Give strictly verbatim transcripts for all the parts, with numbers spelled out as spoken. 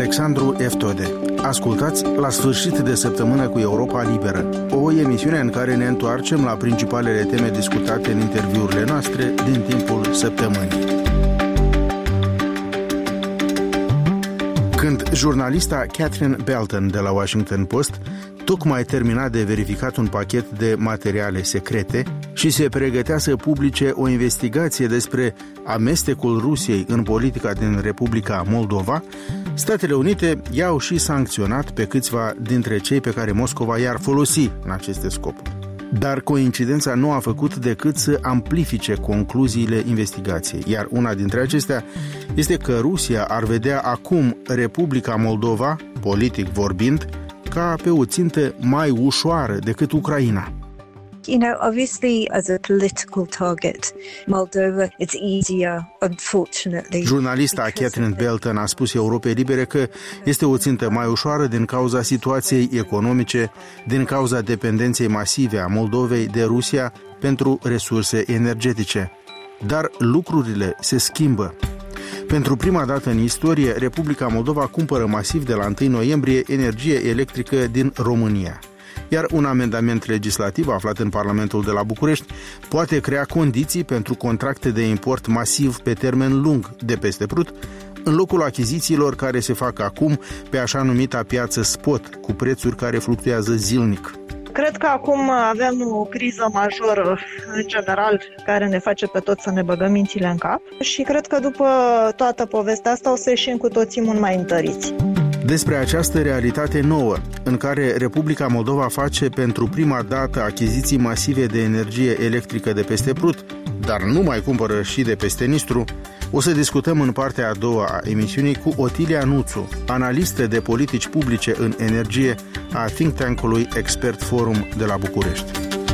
Alexandru Eftode. Ascultați La sfârșit de săptămână cu Europa Liberă, o emisiune în care ne întoarcem la principalele teme discutate în interviurile noastre din timpul săptămânii. Când jurnalista Catherine Belton de la Washington Post tocmai termina de verificat un pachet de materiale secrete și se pregătea să publice o investigație despre amestecul Rusiei în politica din Republica Moldova, Statele Unite i-au și sancționat pe câțiva dintre cei pe care Moscova i-ar folosi în aceste scopuri. Dar coincidența nu a făcut decât să amplifice concluziile investigației, iar una dintre acestea este că Rusia ar vedea acum Republica Moldova, politic vorbind, ca pe o țintă mai ușoară decât Ucraina. You know, obviously, as a political target, Moldova, it's easier, unfortunately. Jurnalista Catherine Belton a spus Europei Libere că este o țintă mai ușoară din cauza situației economice, din cauza dependenței masive a Moldovei de Rusia pentru resurse energetice. Dar lucrurile se schimbă. Pentru prima dată în istorie, Republica Moldova cumpără masiv de la întâi noiembrie energie electrică din România. Iar un amendament legislativ aflat în Parlamentul de la București poate crea condiții pentru contracte de import masiv pe termen lung de peste Prut, în locul achizițiilor care se fac acum pe așa numita piață spot, cu prețuri care fluctuează zilnic. Cred că acum avem o criză majoră, în general, care ne face pe toți să ne băgăm mințile în cap și cred că după toată povestea asta o să ieșim cu toții mult mai întăriți. Despre această realitate nouă, în care Republica Moldova face pentru prima dată achiziții masive de energie electrică de peste Prut, dar nu mai cumpără și de peste Nistru, o să discutăm în partea a doua a emisiunii cu Otilia Nuțu, analistă de politici publice în energie a think tank-ului Expert Forum de la București.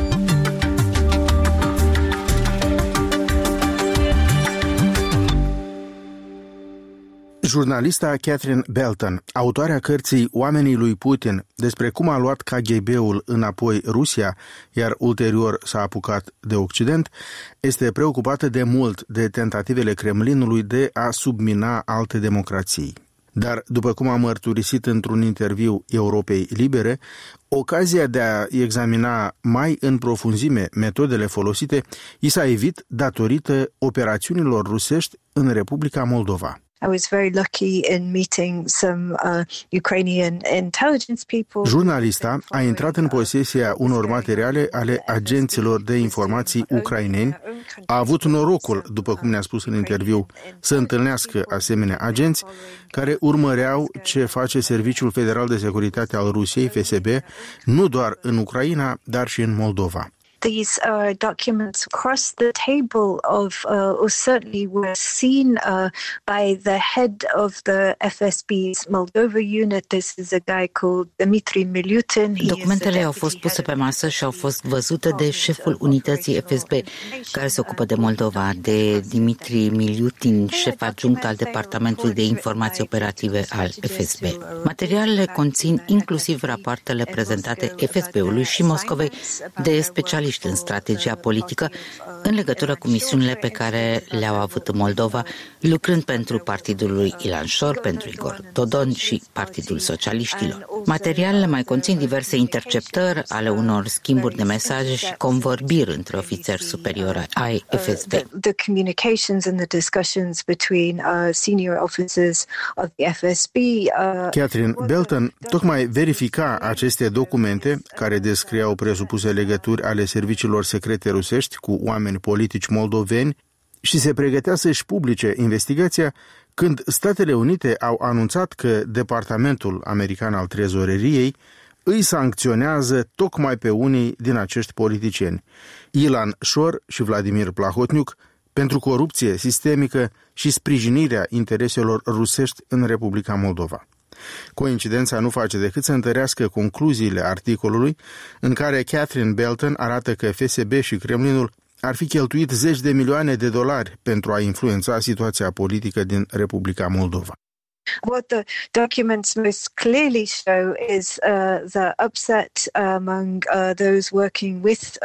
Jurnalista Catherine Belton, autoarea cărții Oamenii lui Putin, despre cum a luat K G B-ul înapoi Rusia, iar ulterior s-a apucat de Occident, este preocupată de mult de tentativele Kremlinului de a submina alte democrații. Dar, după cum a mărturisit într-un interviu Europei Libere, ocazia de a examina mai în profunzime metodele folosite i s-a evit datorită operațiunilor rusești în Republica Moldova. I was very lucky in meeting some uh, Ukrainian intelligence people. Jurnalista a intrat în posesia unor materiale ale agenților de informații ucraineni. A avut norocul, după cum ne-a spus în interviu, să întâlnească asemenea agenți care urmăreau ce face Serviciul Federal de Securitate al Rusiei, F S B, nu doar în Ucraina, dar și în Moldova. These uh, documents crossed the table of, uh, or certainly were seen uh, by the head of the F S B's Moldova unit. This is a guy called Dmitry Milutin. Documentele au fost puse pe masă și au fost văzute de șeful unității F S B, care se ocupă de Moldova, de Dmitry Milutin, șef adjunct al Departamentului de Informații Operative al F S B. Materialele conțin inclusiv rapoartele prezentate F S B-ului și Moscovei de specialiști în strategia politică în legătură cu misiunile pe care le-au avut în Moldova, lucrând pentru partidul lui Ilan Șor, pentru Igor Dodon și Partidul Socialiștilor. Materialele mai conțin diverse interceptări ale unor schimburi de mesaje și convorbiri între ofițeri superiori ai F S B. The communications and the discussions between uh, senior officers of the F S B. Uh, Catherine Belton tocmai verifica aceste documente care descriau presupuse legături ale serviciilor secrete rusești cu oameni politici moldoveni și se pregătea să-și publice investigația când Statele Unite au anunțat că Departamentul American al Trezoreriei îi sancționează tocmai pe unii din acești politicieni, Ilan Șor și Vladimir Plahotniuc, pentru corupție sistemică și sprijinirea intereselor rusești în Republica Moldova. Coincidența nu face decât să întărească concluziile articolului în care Catherine Belton arată că F S B și Kremlinul ar fi cheltuit zeci de milioane de dolari pentru a influența situația politică din Republica Moldova. What the documents most clearly show is uh, the upset among uh, those working with